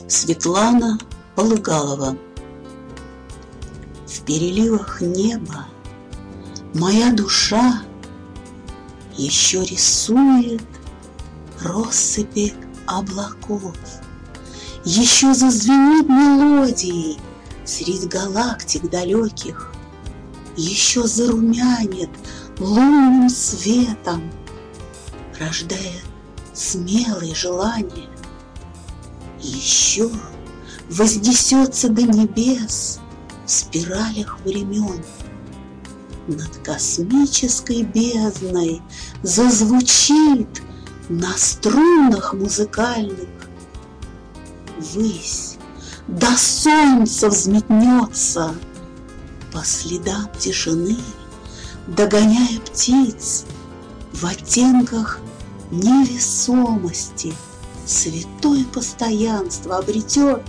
Светлана Полыгалова. В переливах неба моя душа еще рисует россыпи облаков, еще зазвенит мелодией средь галактик далеких, еще зарумянит лунным светом, рождая смелые желания, еще вознесется до небес в спиралях времен. Над космической бездной зазвучит на струнах музыкальных. Ввысь до солнца взметнется по следам тишины, догоняя птиц в оттенках невесомости. Святое постоянство обретет,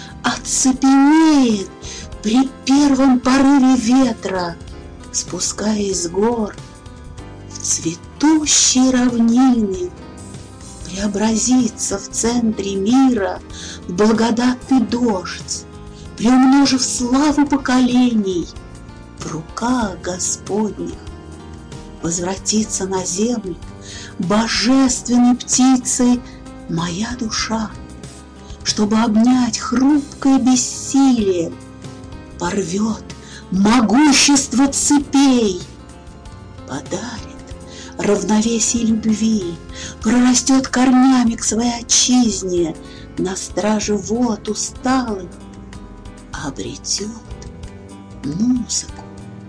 оцепенеет при первом порыве ветра, спускаясь с гор в цветущие равнины, преобразится в центре мира в благодатный дождь, приумножив славу поколений в руках Господних, возвратится на землю божественной птицей моя душа, чтобы обнять хрупкое бессилие, порвет могущество цепей, подарит равновесие любви, прорастет корнями к своей отчизне, на страже вод усталых обретет музыку.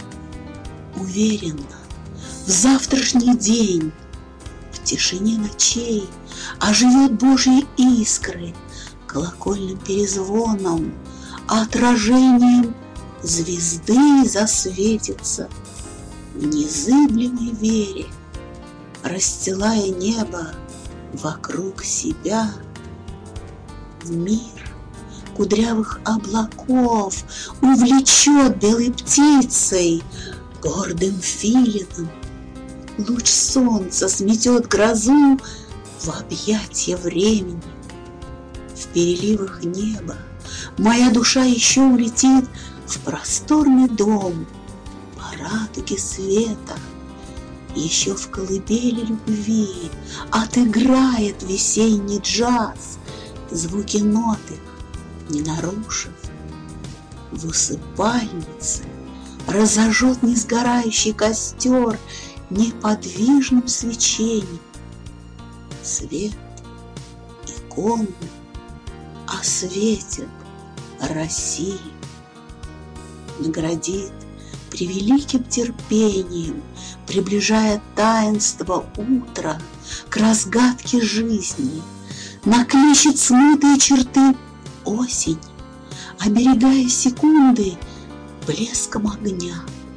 Уверенно в завтрашний день в тишине ночей оживет Божьи искры колокольным перезвоном, отражением звезды засветится в незыблемой вере, расстилая небо вокруг себя. В мир кудрявых облаков увлечет белой птицей, гордым филином. Луч солнца сметет грозу в объятья времени. В переливах неба моя душа еще улетит в просторный дом по радуге света, еще в колыбели любви отыграет весенний джаз, звуки ноты не нарушив. В усыпальнице разожжет несгорающий костер неподвижным свечением. Свет иконы осветит Россию, наградит превеликим терпением, приближая таинство утра к разгадке жизни, накличет смытые черты осень, оберегая секунды блеском огня.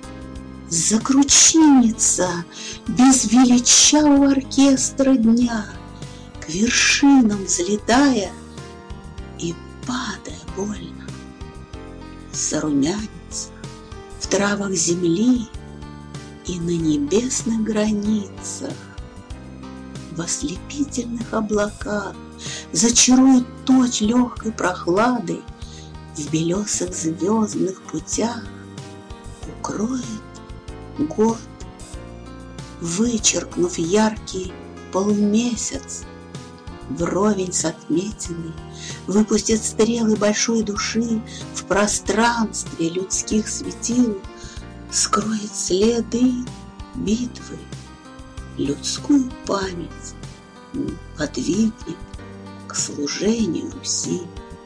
Закручинится без величавого оркестра дня, к вершинам взлетая и падая больно. Зарумянится в травах земли и на небесных границах, в ослепительных облаках зачарует точь легкой прохладой, в белесых звездных путях укроет год, вычеркнув яркий полумесяц, вровень с отметиной выпустит стрелы большой души в пространстве людских светил, скроет следы битвы, людскую память подвигнет к служению Руси.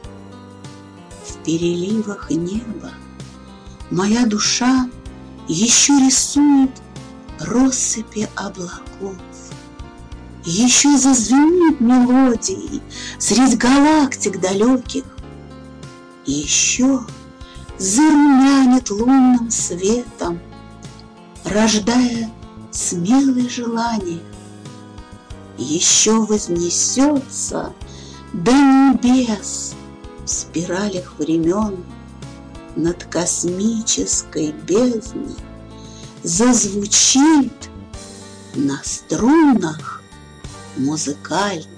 В переливах неба моя душа еще рисует россыпи облаков, еще зазвенит мелодией средь галактик далеких, еще зарумянит лунным светом, рождая смелые желания, еще вознесется до небес в спиралях времен, над космической бездной зазвучит на струнах музыкальных.